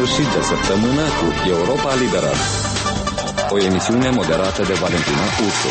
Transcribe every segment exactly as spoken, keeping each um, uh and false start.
sfârșit de săptămână cu Europa Liberă, o emisiune moderată de Valentina Ursu.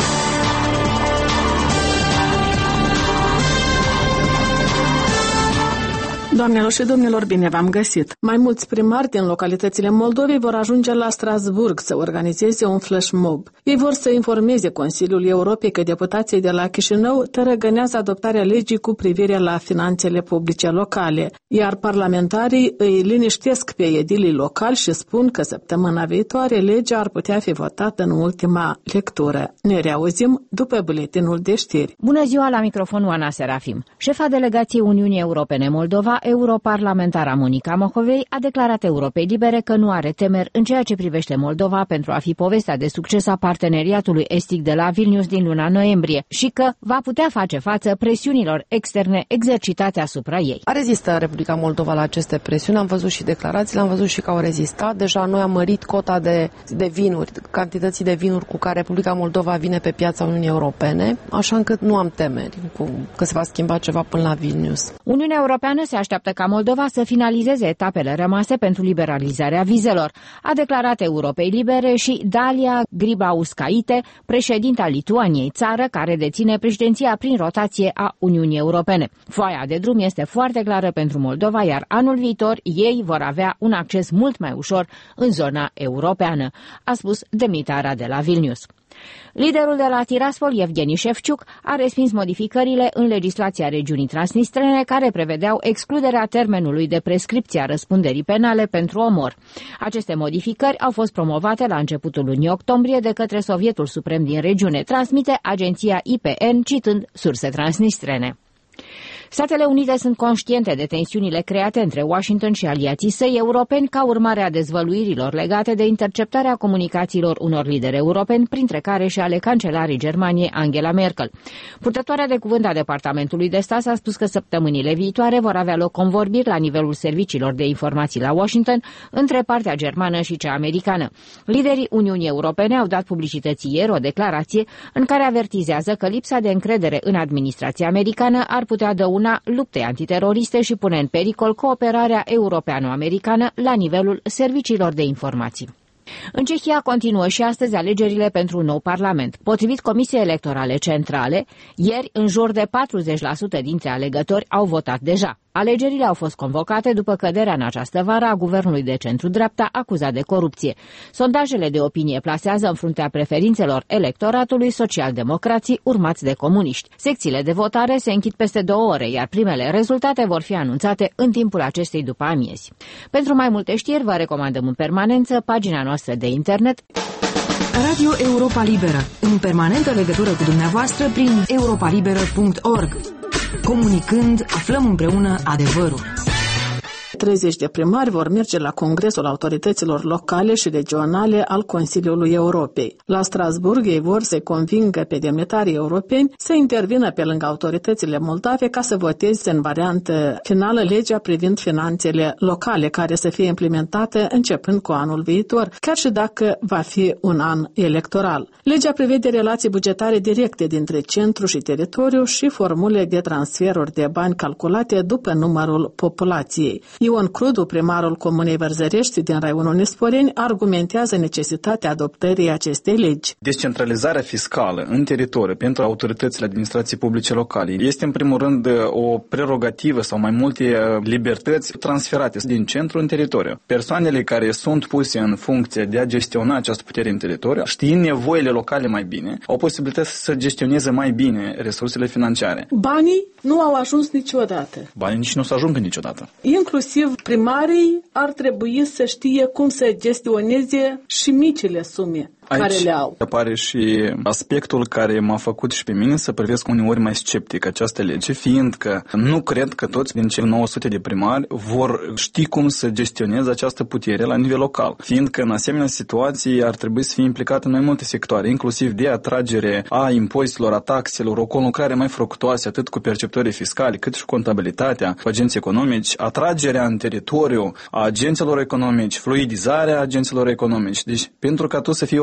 Doamnelor și domnilor, bine v-am găsit! Mai mulți primari din localitățile Moldovei vor ajunge la Strasburg să organizeze un flash mob. Ei vor să informeze Consiliul Europei că deputații de la Chișinău tărăgânează adoptarea legii cu privire la finanțele publice locale, iar parlamentarii îi liniștesc pe edilii locali și spun că săptămâna viitoare legea ar putea fi votată în ultima lectură. Ne reauzim după buletinul de știri. Bună ziua, la microfon Oana Serafim. Șefa delegației Uniunii Europene Moldova, europarlamentara Monica Macovei, a declarat Europei Libere că nu are temeri în ceea ce privește Moldova pentru a fi povestea de succes a parteneriatului estic de la Vilnius din luna noiembrie și că va putea face față presiunilor externe exercitate asupra ei. A rezistat Republica Moldova la aceste presiuni, am văzut și declarațiile, am văzut și că au rezistat. Deja noi am mărit cota de, de vinuri, cantității de vinuri cu care Republica Moldova vine pe piața Uniunii Europene, așa încât nu am temeri cu, că se va schimba ceva până la Vilnius. Uniunea Europeană se așteaptă ca Moldova să finalizeze etapele rămase pentru liberalizarea vizelor, a declarat Europei Libere și Dalia Grybauskaite, președinta Lituaniei, țară care deține președinția prin rotație a Uniunii Europene. Foaia de drum este foarte clară pentru Moldova, iar anul viitor ei vor avea un acces mult mai ușor în zona europeană, a spus Demitara de la Vilnius. Liderul de la Tiraspol, Evgeni Șefciuc, a respins modificările în legislația regiunii transnistrene care prevedeau excluderea termenului de prescripție a răspunderii penale pentru omor. Aceste modificări au fost promovate la începutul lunii octombrie de către Sovietul Suprem din regiune, transmite agenția I P N citând surse transnistrene. Statele Unite sunt conștiente de tensiunile create între Washington și aliații săi europeni ca urmare a dezvăluirilor legate de interceptarea comunicațiilor unor lideri europeni, printre care și ale cancelarii Germaniei Angela Merkel. Purtătoarea de cuvânt a Departamentului de Stat a spus că săptămânile viitoare vor avea loc convorbiri la nivelul serviciilor de informații la Washington între partea germană și cea americană. Liderii Uniunii Europene au dat publicității ieri o declarație în care avertizează că lipsa de încredere în administrația americană ar putea dăuna luptei antiteroriste și pune în pericol cooperarea europeano-americană la nivelul serviciilor de informații. În Cehia continuă și astăzi alegerile pentru un nou parlament. Potrivit Comisiei Electorale Centrale, ieri în jur de patruzeci la sută dintre alegători au votat deja. Alegerile au fost convocate după căderea în această vară a guvernului de centru-dreapta acuzat de corupție. Sondajele de opinie plasează în fruntea preferințelor electoratului social-democrații urmați de comuniști. Secțiile de votare se închid peste două ore, iar primele rezultate vor fi anunțate în timpul acestei după amiezi. Pentru mai multe știri vă recomandăm în permanență pagina noastră de internet Radio Europa Liberă, în permanentă legătură cu dumneavoastră prin europa liberă punct org. Comunicând, aflăm împreună adevărul. treizeci de primari vor merge la Congresul Autorităților Locale și Regionale al Consiliului Europei. La Strasburg ei vor să convingă pe demnitarii europeni să intervină pe lângă autoritățile moldave ca să voteze în variantă finală legea privind finanțele locale, care să fie implementată începând cu anul viitor, chiar și dacă va fi un an electoral. Legea prevede relații bugetare directe dintre centru și teritoriu și formule de transferuri de bani calculate după numărul populației. Ion Crudu, primarul Comunei Vărzărești din raionul Nisporeni, argumentează necesitatea adoptării acestei legi. Descentralizarea fiscală în teritoriu pentru autoritățile administrației publice locale este în primul rând o prerogativă sau mai multe libertăți transferate din centru în teritoriu. Persoanele care sunt puse în funcție de a gestiona această putere în teritoriu, știind nevoile locale mai bine, au posibilitatea să gestioneze mai bine resursele financiare. Banii nu au ajuns niciodată. Banii nici nu o să ajungă niciodată. Inclusiv primarii ar trebui să știe cum să gestioneze și micile sume care Aici le au. apare și aspectul care m-a făcut și pe mine să privesc uneori mai sceptic această lege, fiindcă nu cred că toți din cei nouă sute de primari vor ști cum să gestioneze această putere la nivel local, fiindcă în asemenea situații ar trebui să fie implicat în mai multe sectoare, inclusiv de atragere a impozitelor, a taxelor, o conlucrare mai fructuoasă atât cu perceptorii fiscali cât și cu contabilitatea, cu agenții economici, atragerea în teritoriu a agenților economici, fluidizarea agenților economici. Deci, pentru ca tu să fii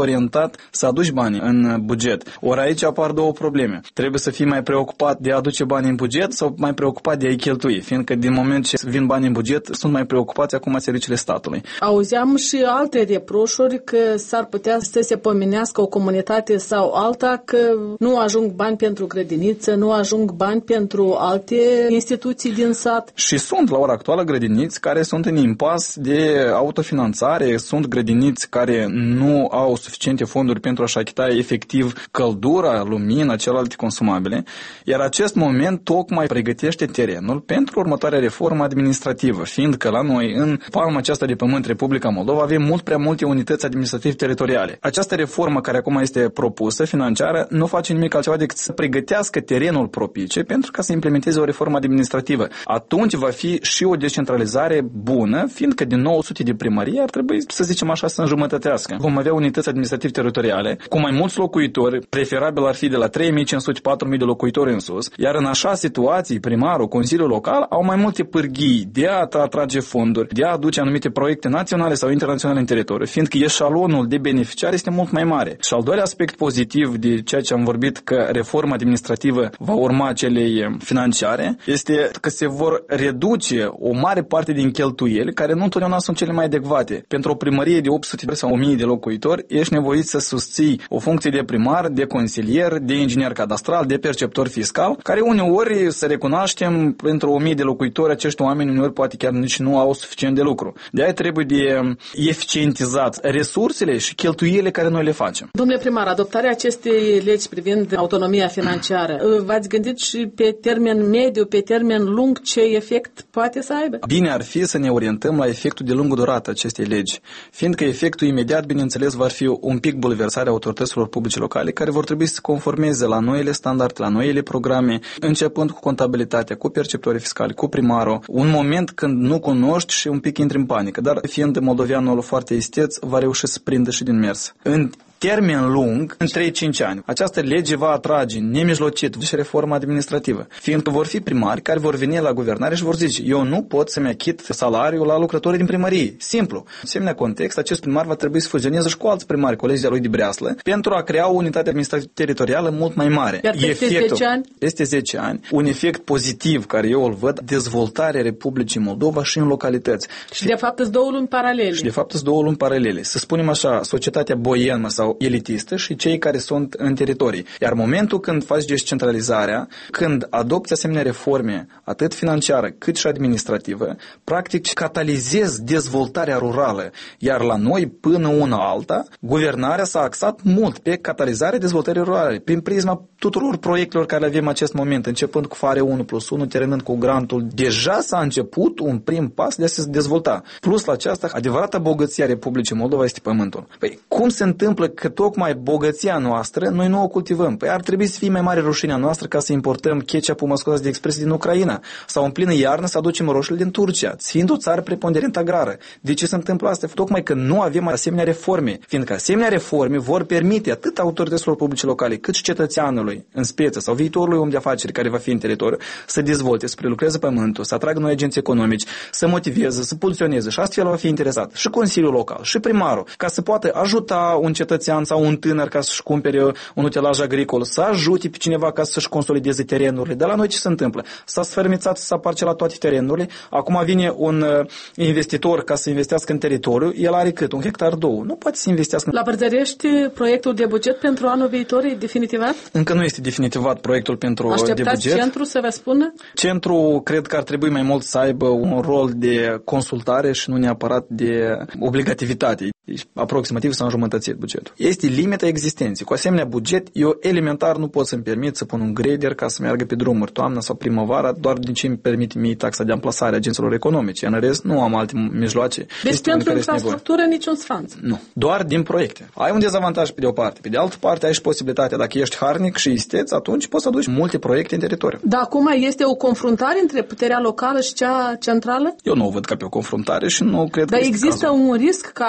orientat să aduci bani în buget. Ori aici apar două probleme. Trebuie să fii mai preocupat de a aduce bani în buget sau mai preocupat de a-i cheltui, fiindcă din moment ce vin bani în buget, sunt mai preocupați acum serviciile statului. Auzeam și alte reproșuri că s-ar putea să se pomenească o comunitate sau alta că nu ajung bani pentru grădiniță, nu ajung bani pentru alte instituții din sat. Și sunt la ora actuală grădiniți care sunt în impas de autofinanțare, sunt grădiniți care nu au suficiente fonduri pentru a-și achita efectiv căldura, lumina, celelalte consumabile, iar acest moment tocmai pregătește terenul pentru următoarea reformă administrativă, fiindcă la noi, în palma aceasta de pământ, Republica Moldova, avem mult prea multe unități administrative teritoriale. Această reformă care acum este propusă, financiară, nu face nimic altceva decât să pregătească terenul propice pentru ca să implementeze o reformă administrativă. Atunci va fi și o descentralizare bună, fiindcă din nouă sute de primării ar trebui, să zicem așa, să înjumătătească. Vom avea unități administrative teritoriale cu mai mulți locuitori, preferabil ar fi de la trei mii cinci sute patru mii de locuitori în sus, iar în așa situații, primarul, Consiliul Local au mai multe pârghii de a atrage fonduri, de a aduce anumite proiecte naționale sau internaționale în teritoriu, fiindcă eșalonul de beneficiari este mult mai mare. Și al doilea aspect pozitiv de ceea ce am vorbit că reforma administrativă va urma celei financiare, este că se vor reduce o mare parte din cheltuieli care nu întotdeauna sunt cele mai adecvate. Pentru o primărie de opt sute sau o mie de locuitori, ești nevoit să susții o funcție de primar, de consilier, de inginer cadastral, de perceptor fiscal, care uneori, să recunoaștem, pentru o mie de locuitori, acești oameni uneori poate chiar nici nu au suficient de lucru. De aia trebuie de eficientizat resursele și cheltuielile care noi le facem. Domnule primar, adoptarea acestei legi privind autonomia financiară, v-ați gândit și pe termen mediu, pe termen lung, ce efect poate să aibă? Bine ar fi să ne orientăm la efectul de lungă durată acestei legi, fiindcă efectul imediat, bineînțeles, va fi un pic bulversarea autorităților publice locale, care vor trebui să se conformeze la noile standarde, la noile programe, începând cu contabilitatea, cu perceptorii fiscali, cu primarul, un moment când nu cunoști și un pic intri în panică, dar fiind moldoveanul foarte isteț, va reuși să prindă și din mers. În termen lung, în trei-cinci ani, această lege va atrage nemijlocit și reforma administrativă, fiindcă vor fi primari care vor veni la guvernare și vor zice, eu nu pot să-mi achit salariul la lucrătorii din primărie. Simplu. În asemenea context, acest primar va trebui să fuzioneze și cu alți primari, colegii de-a lui de breaslă, pentru a crea o unitate administrativă teritorială mult mai mare. Iar peste zece ani? Peste zece ani, un efect pozitiv care eu îl văd, dezvoltarea Republicii Moldova și în localități. Și de fapt sunt două lumi paralele. Și de fapt sunt două lumi paralele. Să spunem așa, societatea boiemă sau elitistă și cei care sunt în teritorii. Iar momentul când faci descentralizarea, când adopți asemenea reforme, atât financiară cât și administrativă, practic catalizezi dezvoltarea rurală. Iar la noi, până una alta, guvernarea s-a axat mult pe catalizarea dezvoltării rurale, prin prisma tuturor proiectelor care le avem în acest moment, începând cu Fare unu plus unu, terminând cu grantul. Deja s-a început un prim pas de a se dezvolta. Plus la aceasta, adevărata bogăție a Republicii Moldova este pământul. Păi, cum se întâmplă că tocmai bogăția noastră noi nu o cultivăm? Păi ar trebui să fie mai mare rușinea noastră ca să importăm ketchup-ul, mă scuzați de expresie, din Ucraina sau în plină iarnă să aducem roșiile din Turcia, fiind o țară preponderent agrară. De ce se întâmplă asta? Tocmai că nu avem asemenea reforme, fiindcă asemenea reforme vor permite atât autorităților publice locale, cât și cetățeanului în speță sau viitorului om de afaceri care va fi în teritoriu să dezvolte, să prelucreze pământul, să atragă noi agenți economici, să motiveze, să pulsioneze și astfel va fi interesat și Consiliul Local și primarul, ca să poată ajuta un cetățean sau un tânăr ca să-și cumpere un utilaj agricol, să ajute pe cineva ca să-și consolideze terenurile. De la noi ce se întâmplă? S-a sfărmițat, s-a parcelat toate terenurile, acum vine un investitor ca să investească în teritoriu, el are cât? Un hectar, două. Nu poate să investească. La Părzărești, proiectul de buget pentru anul viitor e definitivat? Încă nu este definitivat proiectul pentru de buget. Așteptați centrul să vă spună? Centrul cred că ar trebui mai mult să aibă un rol de consultare și nu neapărat de obligativitate. Deci, aproximativ s-a înjumătățit bugetul. Este limita existenței. Cu asemenea buget, eu elementar nu pot să-mi permit să pun un grader ca să meargă pe drumuri toamna sau primăvara, doar din ce îmi permite mie taxa de amplasare a agenților economice. În rest, nu am alte mijloace. Deci este pentru infrastructură niciun sfanț. Nu. Doar din proiecte. Ai un dezavantaj pe de o parte. Pe de altă parte, ai și posibilitatea, dacă ești harnic și isteț, atunci poți să aduci multe proiecte în teritoriu. Dar acum este o confruntare între puterea locală și cea centrală? Eu nu o văd ca pe o confruntare și nu cred Dar că există cazul. un risc ca această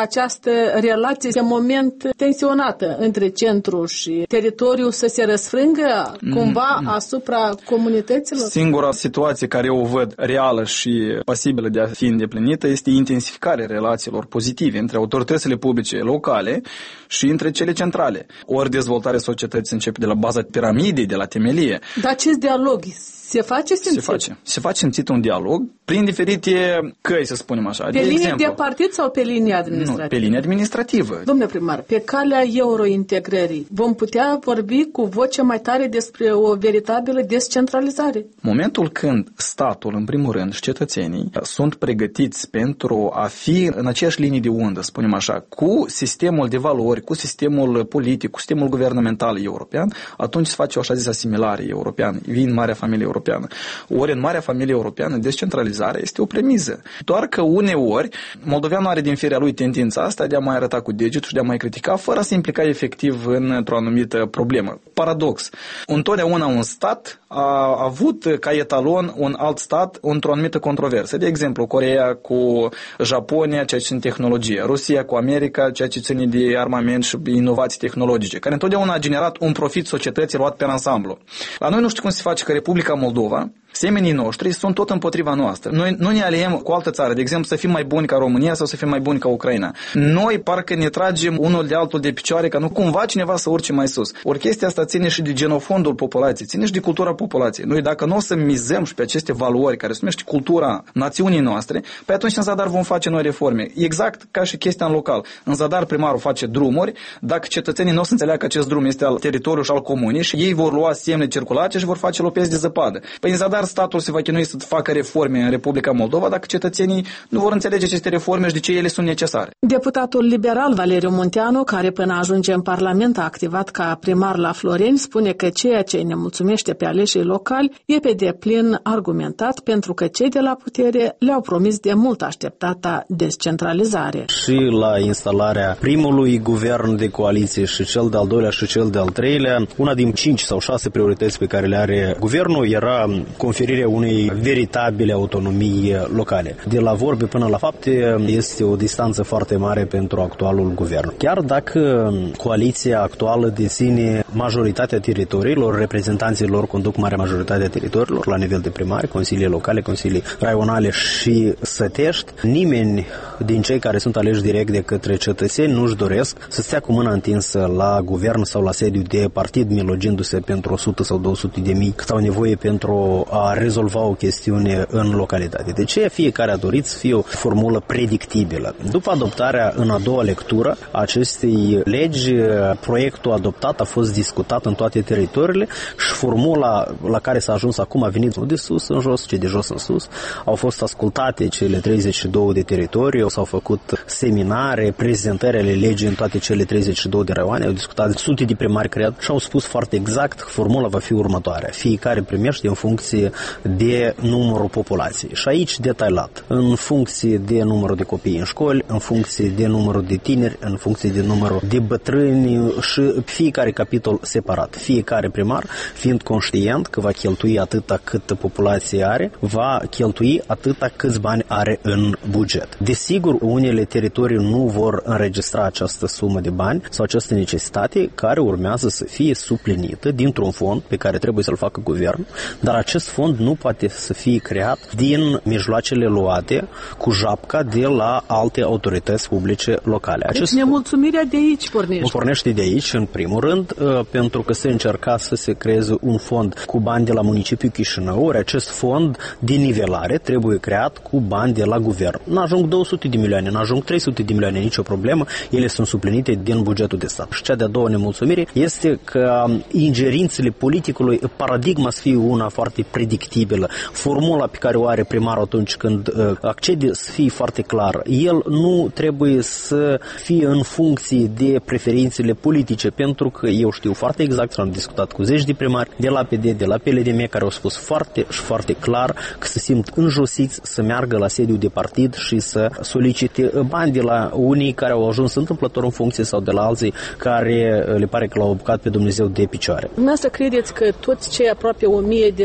această relație de moment tensionată între centru și teritoriu să se răsfrângă cumva mm. asupra comunităților? Singura situație care eu o văd reală și pasibilă de a fi îndeplinită este intensificarea relațiilor pozitive între autoritățile publice locale și între cele centrale. Ori dezvoltarea societății începe de la baza piramidei, de la temelie. Dar acest dialog se face simțit? Se face. Se face simțit un dialog prin diferite căi, să spunem așa. Pe de linie exemplu, de partid sau pe linie administrativă? Nu, pe linie administrativă. Domnule primar, pe calea eurointegrării vom putea vorbi cu voce mai tare despre o veritabilă descentralizare? Momentul când statul, în primul rând, și cetățenii sunt pregătiți pentru a fi în aceeași linie de undă, spunem așa, cu sistemul de valori, cu sistemul politic, cu sistemul guvernamental european, atunci se face o așa zis asimilare europeană, vin marea familie europeană. Ori în marea familie europeană, descentralizarea este o premiză. Doar că uneori, moldoveanul are din firea lui tendința asta de a mai arăta cu degetul și de a mai critica, fără a se implica efectiv într-o anumită problemă. Paradox. Întotdeauna un stat a avut ca etalon un alt stat într-o anumită controversă. De exemplu, Coreea cu Japonia, ceea ce ține tehnologie, Rusia cu America, ceea ce ține de armament și inovații tehnologice, care întotdeauna a generat un profit societății luat pe ansamblu. La noi nu știu cum se face că Republica Moldova, semenii noștri sunt tot împotriva noastră. Noi nu ne aliem cu altă țară, de exemplu, să fim mai buni ca România sau să fim mai buni ca Ucraina. Noi parcă ne tragem unul de altul de picioare ca nu cumva cineva să urce mai sus. Ori chestia asta ține și de genofondul populației, ține și de cultura populației. Noi dacă nu o să mizăm și pe aceste valori care se numește cultura națiunii noastre, pe atunci în zadar vom face noi reforme. Exact ca și chestia în local. În zadar primarul face drumuri, dacă cetățenii nu o să înțeleagă că acest drum este al teritoriului și al comunei și ei vor lua semne circulace și vor face lopezi de zăpadă. Păi în zadar statul se va chinui să facă reforme în Republica Moldova dacă cetățenii nu vor înțelege aceste reforme și de ce ele sunt necesare. Deputatul liberal Valeriu Munteanu, care până ajunge în Parlament a activat ca primar la Floreni, spune că ceea ce ne mulțumește pe aleșii locali e pe deplin argumentat pentru că cei de la putere le-au promis de mult așteptata descentralizare. Și la instalarea primului guvern de coaliție și cel de-al doilea și cel de-al treilea, una din cinci sau șase priorități pe care le are guvernul era conferirea unei veritabile autonomii locale. De la vorbe până la fapte este o distanță foarte mare pentru actualul guvern. Chiar dacă coaliția actuală deține majoritatea teritoriilor, reprezentanții lor conduc marea majoritate a teritoriilor la nivel de primari, consilii locale, consilii raionale și sătești, nimeni din cei care sunt aleși direct de către cetățeni nu-și doresc să stea cu mâna întinsă la guvern sau la sediu de partid, milogindu-se pentru o sută sau două sute de mii cât au nevoie pentru a rezolva o chestiune în localitate. De ce fiecare a dorit să fie o formulă predictibilă? După adoptarea în a doua lectură acestei legi, proiectul adoptat a fost discutat în toate teritoriile și formula la care s-a ajuns acum a venit de sus în jos, ce de jos în sus. Au fost ascultate cele treizeci și două de teritorii, s-au făcut seminare, prezentări ale legii în toate cele treizeci și două de raioane, au discutat sute de primari, cred, și au spus foarte exact, formula va fi următoarea. Fiecare primește în funcție de numărul populației. Și aici detailat, în funcție de numărul de copii în școli, în funcție de numărul de tineri, în funcție de numărul de bătrâni și fiecare capitol separat. Fiecare primar, fiind conștient că va cheltui atâta cât populația are, va cheltui atâta câți bani are în buget. Desigur, unele teritorii nu vor înregistra această sumă de bani sau această necesitate care urmează să fie suplinită dintr-un fond pe care trebuie să-l facă guvernul, dar acest fond nu poate să fie creat din mijloacele luate cu japca de la alte autorități publice locale. Acest... Deci nemulțumirea de aici pornește. Pornește de aici, în primul rând, pentru că se încerca să se creeze un fond cu bani de la municipiul Chișinău, ori acest fond de nivelare trebuie creat cu bani de la guvern. N-ajung două sute de milioane, n-ajung trei sute de milioane, nicio problemă, ele sunt suplinite din bugetul de stat. Și cea de-a doua nemulțumire este că ingerințele politicului, paradigma să fie una foarte predictibilă. Formula pe care o are primarul atunci când uh, accede să fie foarte clar. El nu trebuie să fie în funcție de preferințele politice, pentru că eu știu foarte exact, am discutat cu zeci de primari de la P D, de la P L D M, care au spus foarte și foarte clar că se simt înjosiți să meargă la sediu de partid și să solicite bani de la unii care au ajuns întâmplător în funcție sau de la alții care le pare că l-au apucat pe Dumnezeu de picioare. Dumneavoastră credeți că toți cei aproape o mie de primari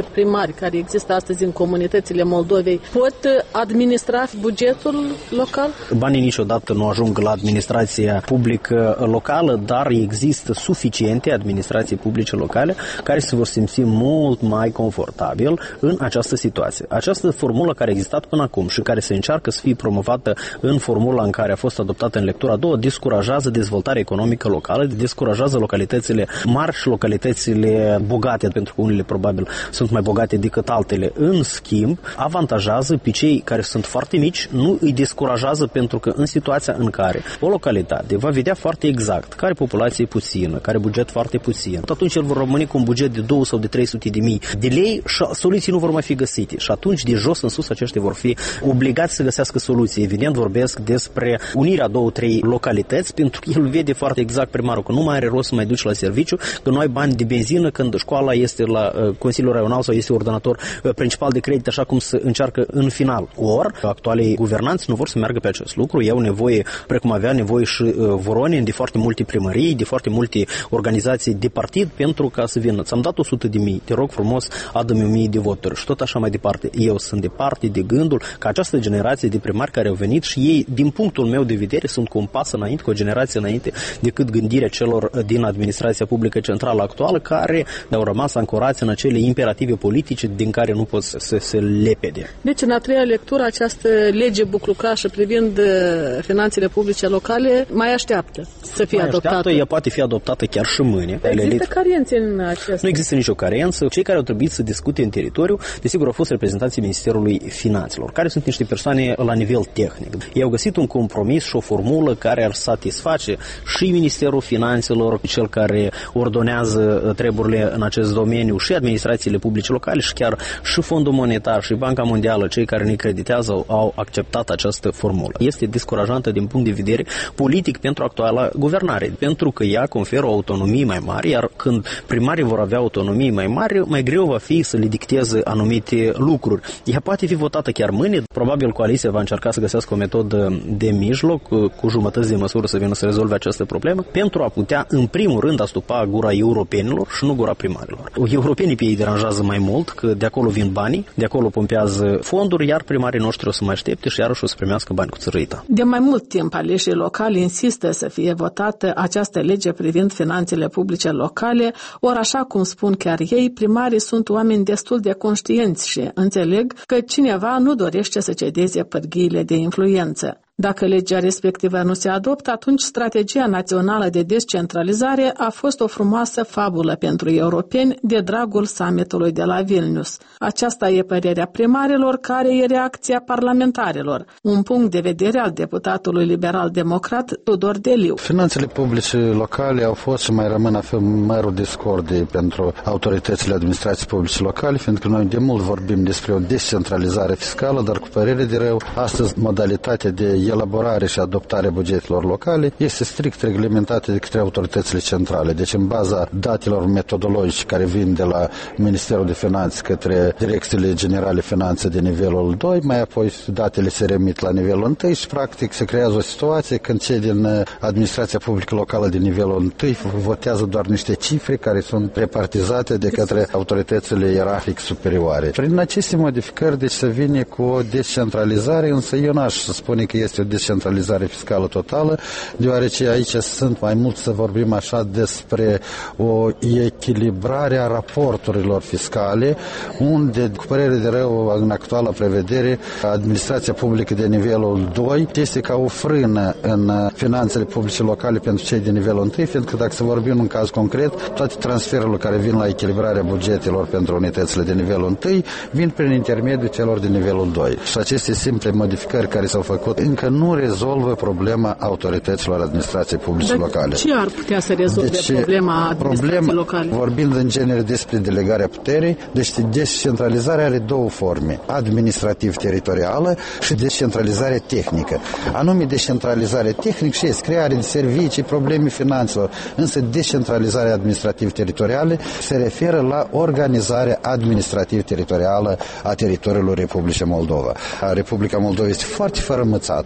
mari care există astăzi în comunitățile Moldovei pot administra bugetul local? Banii niciodată nu ajung la administrația publică locală, dar există suficiente administrații publice locale care se vor simți mult mai confortabil în această situație. Această formulă care a existat până acum și care se încearcă să fie promovată în formula în care a fost adoptată în lectura a doua, descurajează dezvoltarea economică locală, descurajează localitățile mari și localitățile bogate, pentru că unele probabil sunt mai bogate decât altele. În schimb, avantajează pe cei care sunt foarte mici, nu îi descurajează, pentru că în situația în care o localitate va vedea foarte exact care populație e puțină, care buget foarte puțin, atunci el vor rămâne cu un buget de două sau de trei sute de mii de lei și soluții nu vor mai fi găsite. Și atunci, de jos în sus, aceștia vor fi obligați să găsească soluții. Evident, vorbesc despre unirea două, trei localități, pentru că el vede foarte exact primarul că nu mai are rost să mai duci la serviciu, că nu ai bani de benzină când școala este la uh, Consiliul Raional sau este ordonator uh, principal de credit, așa cum se încearcă în final. Ori, actualii guvernanți nu vor să meargă pe acest lucru, iau nevoie, precum avea nevoie și uh, Voronin, de foarte multe primării, de foarte multe organizații de partid, pentru ca să vină. Ți-am dat o sută de mii, te rog frumos, adă-mi o mie de voturi și tot așa mai departe. Eu sunt departe de gândul că această generație de primari care au venit și ei, din punctul meu de vedere, sunt cu un pas înainte, cu o generație înainte decât gândirea celor din administrația publică centrală actuală, care au rămas ancorați în acele imperative politice din care nu pot să se lepede. Deci, în a treia lectură, această lege buclucașă privind finanțele publice locale mai așteaptă să fie mai adoptată. Așteaptă, ea poate fi adoptată chiar și mâine. Există carențe în acest? Nu există nicio carență. Cei care au trebuit să discute în teritoriu, desigur, au fost reprezentanții Ministerului Finanțelor, care sunt niște persoane la nivel tehnic. Ei au găsit un compromis și o formulă care ar satisface și Ministerul Finanțelor, cel care ordonează treburile în acest domeniu, și administrațiile publice locale, și chiar și Fondul Monetar și Banca Mondială, cei care ne creditează, au acceptat această formulă. Este descurajantă din punct de vedere politic pentru actuala guvernare, pentru că ea conferă o autonomie mai mare, iar când primarii vor avea autonomie mai mare, mai greu va fi să le dicteze anumite lucruri. Ea poate fi votată chiar mâine, probabil coaliția va încerca să găsească o metodă de mijloc, cu jumătăți de măsură să vină să rezolve această problemă, pentru a putea, în primul rând, astupa gura europenilor și nu gura primarilor. Europenii pe ei deranjează mai mult, că de acolo vin banii, de acolo pompează fonduri, iar primarii noștri o să mai aștepte și iarăși o să primească bani cu țărâita. De mai mult timp, aleșii locali insistă să fie votată această lege privind finanțele publice locale, ori așa cum spun chiar ei, primarii sunt oameni destul de conștienți și înțeleg că cineva nu dorește să cedeze pârghiile de influență. Dacă legea respectivă nu se adoptă, atunci strategia națională de descentralizare a fost o frumoasă fabulă pentru europeni de dragul summitului de la Vilnius. Aceasta e părerea primarilor, care e reacția parlamentarilor. Un punct de vedere al deputatului liberal-democrat Tudor Deliu. Finanțele publice locale au fost și mai rămân a fi mărul discordii pentru autoritățile administrației publice locale, fiindcă noi de mult vorbim despre o descentralizare fiscală, dar cu părere de rău, astăzi modalitatea de elaborare și adoptare bugetelor locale este strict reglementată de către autoritățile centrale. Deci în baza datelor metodologice care vin de la Ministerul de Finanțe către Direcțiile Generale Finanțe de nivelul doi, mai apoi datele se remit la nivelul unu și practic se creează o situație când cei din administrația publică locală de nivelul unu votează doar niște cifre care sunt repartizate de către autoritățile ierarhic superioare. Prin aceste modificări deci se vine cu o descentralizare, însă eu n-aș spune că este o descentralizare fiscală totală, deoarece aici sunt mai mult să vorbim așa despre o echilibrare a raporturilor fiscale, unde, cu părere de rău, în actuala prevedere, administrația publică de nivelul doi este ca o frână în finanțele publice locale pentru cei de nivelul unu, fiindcă dacă să vorbim în caz concret, toate transferurile care vin la echilibrarea bugetelor pentru unitățile de nivelul unu vin prin intermediul celor de nivelul doi. Și aceste simple modificări care s-au făcut încă nu rezolvă problema autorităților administrației publice Dar locale. Ce ar putea să rezolve deci, problema administrației problema, locale? Vorbind în genere despre delegarea puterii, deci descentralizarea are două forme, administrativ-teritorială și descentralizare tehnică. Anume descentralizare tehnică și este crearea de servicii, probleme finanțelor, însă descentralizarea administrativ-teritorială se referă la organizarea administrativ-teritorială a teritoriului Republicii Moldova. Republica Moldova este foarte fărămățată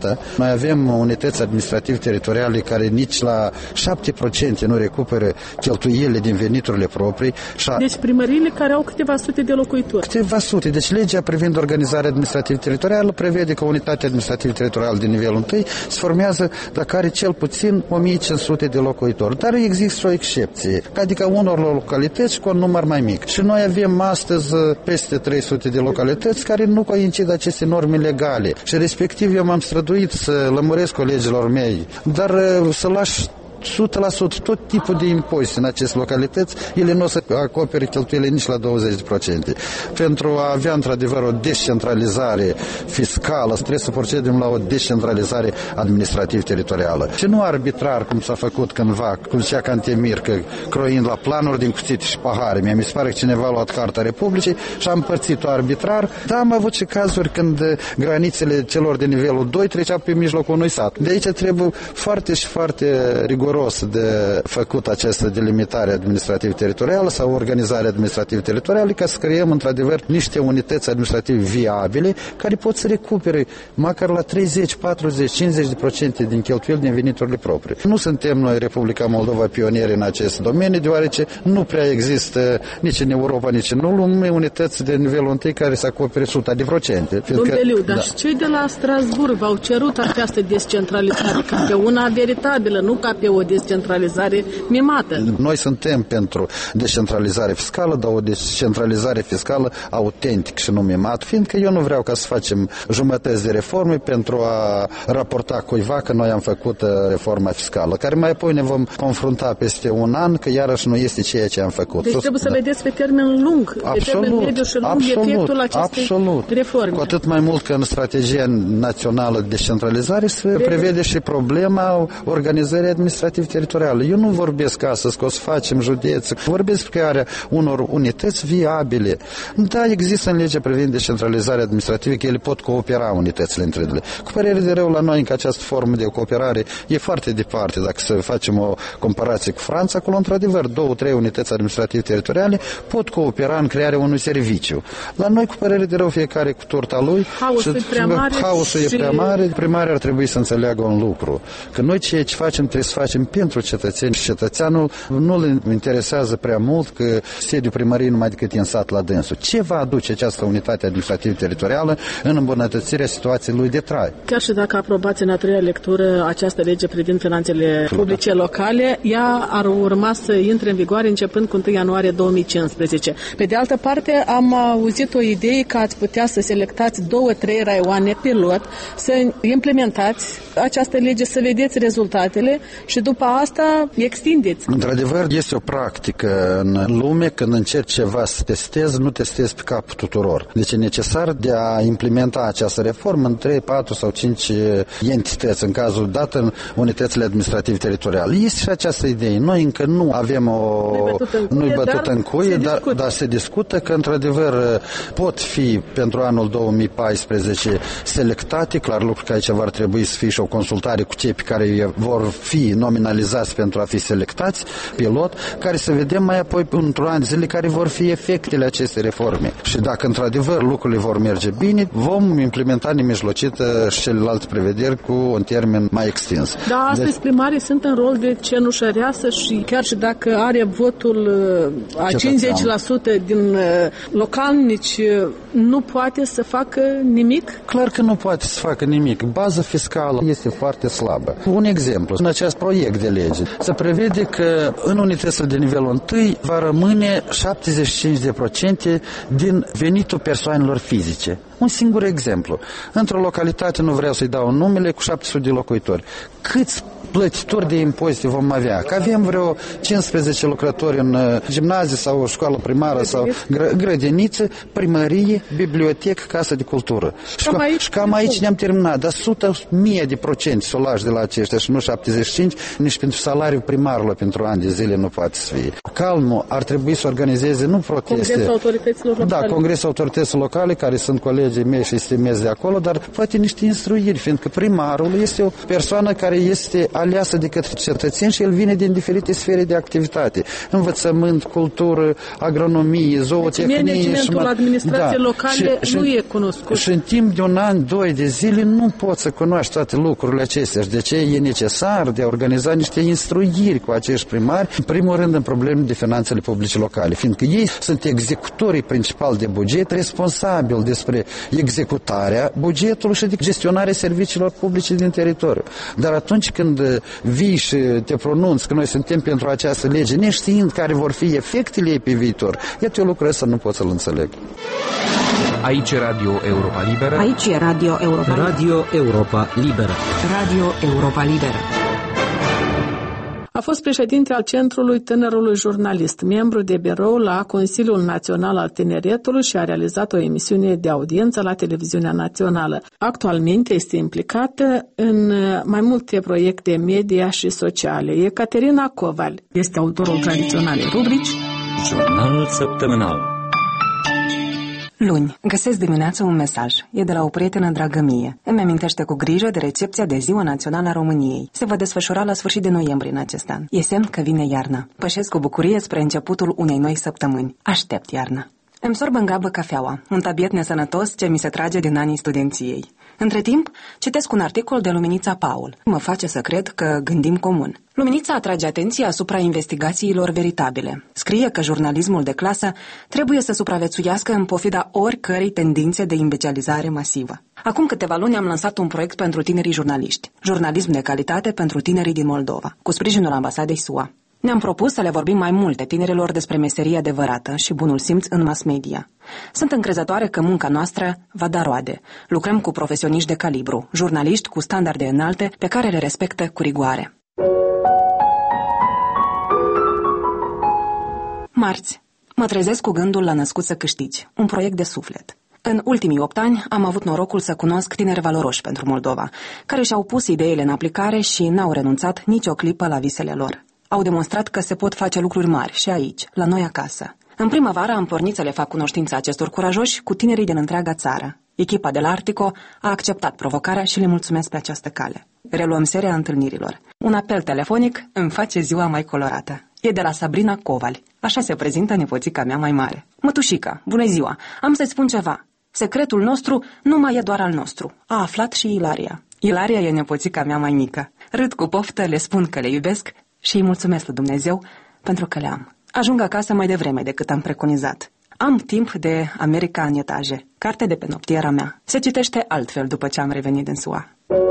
Constanța. Noi avem unități administrativ-teritoriale care nici la șapte la sută nu recuperă cheltuielile din veniturile proprii. Deci primăriile care au câteva sute de locuitori. Câteva sute. Deci legea privind organizarea administrativ-teritorială prevede că unitatea administrativ-teritorială din nivelul întâi se formează dacă are cel puțin o mie cinci sute de locuitori. Dar există o excepție, adică unor localități cu un număr mai mic. Și noi avem astăzi peste trei sute de localități care nu coincid aceste norme legale. Și respectiv eu m-am străduit să lămuresc colegilor mei, dar să lași o sută la sută tot tipul de impozite în aceste localități, ele nu o să acopere cheltuielile nici la douăzeci la sută. Pentru a avea într-adevăr o descentralizare fiscală, trebuie să procedem la o descentralizare administrativ-teritorială. Și nu arbitrar, cum s-a făcut cândva, cum zicea Cantemir, că croind la planuri din cuțite și pahare. Mi-a mi se pare că cineva a luat Carta Republicii și a împărțit-o arbitrar, dar am avut și cazuri când granițele celor de nivelul doi treceau pe mijlocul unui sat. De aici trebuie foarte și foarte rigoros de făcut această delimitare administrativ-teritorială sau organizare administrativ-teritorială ca să creăm într-adevăr niște unități administrative viabile care pot să recupere măcar la treizeci, patruzeci, cincizeci la sută din cheltuieli din veniturile proprii. Nu suntem noi, Republica Moldova, pionieri în acest domeniu, deoarece nu prea există nici în Europa, nici în lume unități de nivelul întâi care să acopere o sută la sută. Domnul, dar și cei de la Strasburg v-au cerut această descentralizare ca pe una veritabilă, nu ca pe o descentralizare mimată. Noi suntem pentru descentralizare fiscală, dar o descentralizare fiscală autentic și nu mimat, fiindcă eu nu vreau ca să facem jumătăți de reforme pentru a raporta cuiva că noi am făcut reforma fiscală, care mai apoi ne vom confrunta peste un an că iarăși nu este ceea ce am făcut. Deci trebuie da. să vedeți pe termen lung, absolut, pe termen mediu și lung absolut, efectul acestei absolut. reforme. Cu atât mai mult că în strategia națională de descentralizare se Prevede. prevede și problema organizării administrativ-teritoriale. Eu nu vorbesc astăzi că o să facem județe, vorbesc pe crearea unor unități viabile. Da, există în legea privind descentralizarea administrativă că ele pot coopera unitățile între ele. Cu părere de rău la noi că această formă de cooperare e foarte departe. Dacă să facem o comparație cu Franța, acolo într-adevăr două, trei unități administrativ-teritoriale pot coopera în crearea unui serviciu. La noi, cu părere de rău, fiecare cu torta lui. Haosul e prea mare. Haosul și... e prea mare. Primarii ar trebui să înțeleagă un lucru. Că noi ceea ce facem trebuie să facem pentru cetățeni și cetățeanul nu îl interesează prea mult că sediul primăriei numai decât în sat la dânsul. Ce va aduce această unitate administrativ-teritorială în îmbunătățirea situației lui de trai? Chiar și dacă aprobați în a treia lectură această lege privind finanțele publice locale, ea ar urma să intre în vigoare începând cu întâi ianuarie două mii cincisprezece. Pe de altă parte, am auzit o idee că ați putea să selectați două, trei raioane pilot, să implementați această lege, să vedeți rezultatele și după asta extindeți. Într-adevăr, este o practică în lume, când încerci ceva să testezi, nu testezi pe capul tuturor. Deci e necesar de a implementa această reformă în trei, patru sau cinci entități, în cazul dat în unitățile administrativ-teritoriale. Este și această idee. Noi încă nu avem o... nu-i bătut în cuie, dar, dar se discută că, într-adevăr, pot fi pentru anul două mii paisprezece selectate, clar lucru că aici va trebui să fie și o consultare cu cei pe care vor fi nominalizați pentru a fi selectați, pilot, care să vedem mai apoi într-un an zile care vor fi efectele acestei reforme. Și dacă într-adevăr lucrurile vor merge bine, vom implementa nemijlocită și celelalte prevederi cu un termen mai extins. Da, astăzi deci, primarii sunt în rol de cenușăreasă și chiar și dacă are votul a cincizeci la sută din localnici, nu poate să facă nimic? Clar că nu poate să facă nimic. Baza fiscală este foarte slabă. Un exemplu, în acest proiect de lege se prevede că în unitățile de nivelul întâi va rămâne șaptezeci și cinci la sută din venitul persoanelor fizice. Un singur exemplu. Într-o localitate, nu vreau să-i dau numele, cu șapte sute de locuitori. Câți plătitori de impozite vom avea? Că avem vreo cincisprezece lucrători în gimnazie sau școală primară sau gră, grădiniță, primărie, bibliotecă, casă de cultură. Și cam aici, și cam aici ne-am terminat. Dar sută mie de procente să o lași de la aceștia și nu șaptezeci și cinci, nici pentru salariul primarului pentru ani de zile nu poate să fie. Calmul ar trebui să organizeze nu proteste. Congresul autorităților locale. Da, Congresul autorităților locale, care sunt colegii mei și estimez de acolo, dar poate niște instruiri, fiindcă primarul este o persoană care este aleasă de către cetățeni și el vine din diferite sfere de activitate. Învățământ, cultură, agronomie, zootehnie. Deci managementul administrației da. locale și, nu și, e cunoscut. Și în timp de un an, doi de zile nu poți să cunoști toate lucrurile acestea. Și de ce e necesar de a organiza niște instruiri cu acești primari, în primul rând în probleme de finanțele publice locale, fiindcă ei sunt executorii principali de buget, responsabili despre executarea bugetului și de gestionarea serviciilor publice din teritoriu. Dar atunci când vii și te pronunți că noi suntem pentru această lege, neștiind care vor fi efectele ei pe viitor, iată, eu lucrul ăsta nu pot să-l înțeleg. Aici e Radio Europa Liberă. Aici e Radio Europa Liberă. Radio Europa Liberă. Radio Europa Liberă. A fost președinte al Centrului Tânărului Jurnalist, membru de birou la Consiliul Național al Tineretului și a realizat o emisiune de audiență la Televiziunea Națională. Actualmente este implicată în mai multe proiecte media și sociale. Ecaterina Coval este autorul tradiționalei rubrici Jurnalul săptămânal. Luni, găsesc dimineața un mesaj. E de la o prietenă dragă mie. Îmi amintește cu grijă de recepția de Ziua Națională a României. Se va desfășura la sfârșit de noiembrie în acest an. E semn că vine iarna. Pășesc cu bucurie spre începutul unei noi săptămâni. Aștept iarna. Îmi sorb în grabă cafeaua, un tabiet nesănătos ce mi se trage din anii studenției. Între timp, citesc un articol de Luminița Paul. Mă face să cred că gândim comun. Luminița atrage atenția asupra investigațiilor veritabile. Scrie că jurnalismul de clasă trebuie să supraviețuiască în pofida oricărei tendințe de imbecializare masivă. Acum câteva luni am lansat un proiect pentru tinerii jurnaliști, jurnalism de calitate pentru tinerii din Moldova, cu sprijinul ambasadei S U A. Ne-am propus să le vorbim mai multe tinerilor despre meseria adevărată și bunul simț în mass media. Sunt încrezătoare că munca noastră va da roade. Lucrăm cu profesioniști de calibru, jurnaliști cu standarde înalte pe care le respectă cu rigoare. Marți. Mă trezesc cu gândul la Născut să câștigi, un proiect de suflet. În ultimii opt ani am avut norocul să cunosc tineri valoroși pentru Moldova, care și-au pus ideile în aplicare și n-au renunțat nicio clipă la visele lor. Au demonstrat că se pot face lucruri mari și aici, la noi acasă. În primăvară am pornit să le fac cunoștința acestor curajoși cu tinerii din întreaga țară. Echipa de la Artico a acceptat provocarea și le mulțumesc pe această cale. Reluăm seria întâlnirilor. Un apel telefonic îmi face ziua mai colorată. E de la Sabrina Coval. Așa se prezintă nepoțica mea mai mare. Mătușica, bună ziua! Am să-ți spun ceva. Secretul nostru nu mai e doar al nostru. A aflat și Ilaria. Ilaria e nepoțica mea mai mică. Râd cu poftă, le spun că le iubesc și îi mulțumesc lui Dumnezeu pentru că le am. Ajung acasă mai devreme decât am preconizat. Am timp de America în etaje, carte de pe noptiera mea. Se citește altfel după ce am revenit din S U A.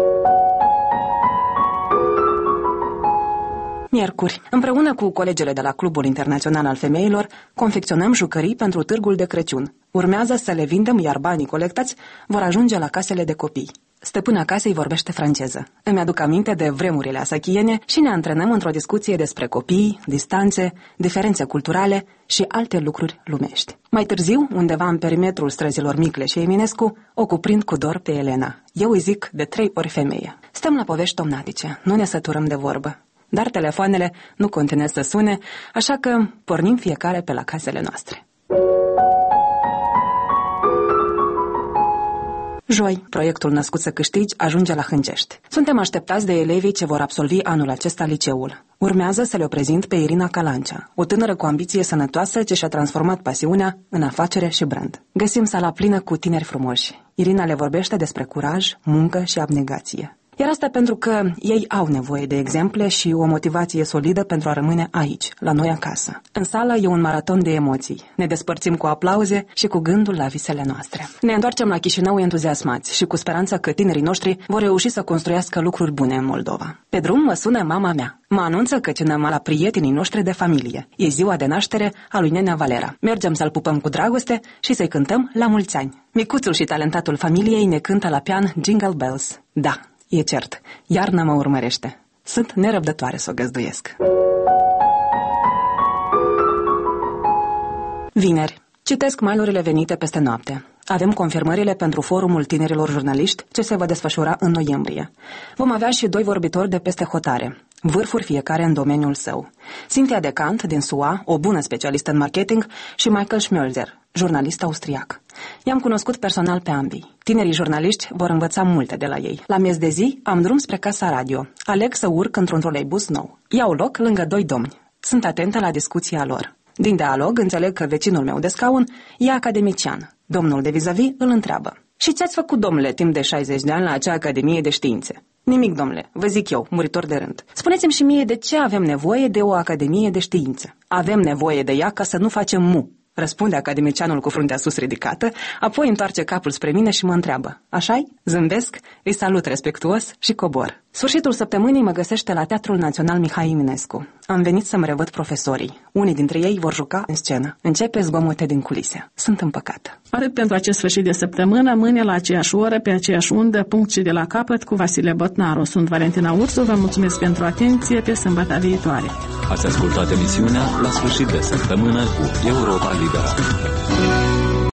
Miercuri, împreună cu colegele de la Clubul Internațional al Femeilor, confecționăm jucării pentru târgul de Crăciun. Urmează să le vindem, iar banii colectați vor ajunge la casele de copii. Stăpâna casei vorbește franceză. Îmi aduc aminte de vremurile asachiene și ne antrenăm într-o discuție despre copii, distanțe, diferențe culturale și alte lucruri lumești. Mai târziu, undeva în perimetrul străzilor Micle și Eminescu, o cuprind cu dor pe Elena. Eu îi zic de trei ori femeie. Stăm la povești tomnatice, nu ne săturăm de vorbă. Dar telefoanele nu continuă să sune, așa că pornim fiecare pe la casele noastre. Joi, proiectul Născut să câștigi ajunge la Hângești. Suntem așteptați de elevii ce vor absolvi anul acesta liceul. Urmează să le prezint pe Irina Calancea, o tânără cu ambiție sănătoasă ce și-a transformat pasiunea în afacere și brand. Găsim sala plină cu tineri frumoși. Irina le vorbește despre curaj, muncă și abnegație. Iar asta pentru că ei au nevoie de exemple și o motivație solidă pentru a rămâne aici, la noi acasă. În sală e un maraton de emoții. Ne despărțim cu aplauze și cu gândul la visele noastre. Ne întoarcem la Chișinău entuziasmați și cu speranța că tinerii noștri vor reuși să construiască lucruri bune în Moldova. Pe drum mă sună mama mea. Mă anunță că cenăm la prietenii noștri de familie. E ziua de naștere a lui nenea Valera. Mergem să-l pupăm cu dragoste și să-i cântăm la mulți ani. Micuțul și talentatul familiei ne cântă la pian Jingle Bells. Da, e cert, iarna mă urmărește. Sunt nerăbdătoare să o găzduiesc. Vineri. Citesc mailurile venite peste noapte. Avem confirmările pentru forumul tinerilor jurnaliști ce se va desfășura în noiembrie. Vom avea și doi vorbitori de peste hotare, vârfuri fiecare în domeniul său. Cynthia Decant din S U A, o bună specialistă în marketing, și Michael Schmölzer, jurnalist austriac. I-am cunoscut personal pe ambii. Tinerii jurnaliști vor învăța multe de la ei. La miez de zi am drum spre Casa Radio. Aleg să urc într-un troleibus nou. Iau loc lângă doi domni. Sunt atentă la discuția lor. Din dialog înțeleg că vecinul meu de scaun e academician. Domnul de vis-a-vis îl întreabă: și ce ați făcut, domnule, timp de șaizeci de ani la acea Academie de Științe? Nimic, domnule, vă zic eu, muritor de rând. Spuneți-mi și mie de ce avem nevoie de o Academie de Științe. Avem nevoie de ea ca să nu facem mu, răspunde academicianul cu fruntea sus ridicată, apoi întoarce capul spre mine și mă întreabă: așa-i? Zâmbesc, îi salut respectuos și cobor. Sfârșitul săptămânii mă găsește la Teatrul Național Mihai Eminescu. Am venit să-mi revăd profesorii. Unii dintre ei vor juca în scenă. Începe zgomote din culise. Sunt împăcată. Atât pentru acest sfârșit de săptămână, mâine la aceeași oră, pe aceeași undă, punct și de la capăt, cu Vasile Botnaru. Sunt Valentina Ursu, vă mulțumesc pentru atenție, pe sâmbătă viitoare. Ați ascultat emisiunea La sfârșit de săptămână cu Europa Liberă.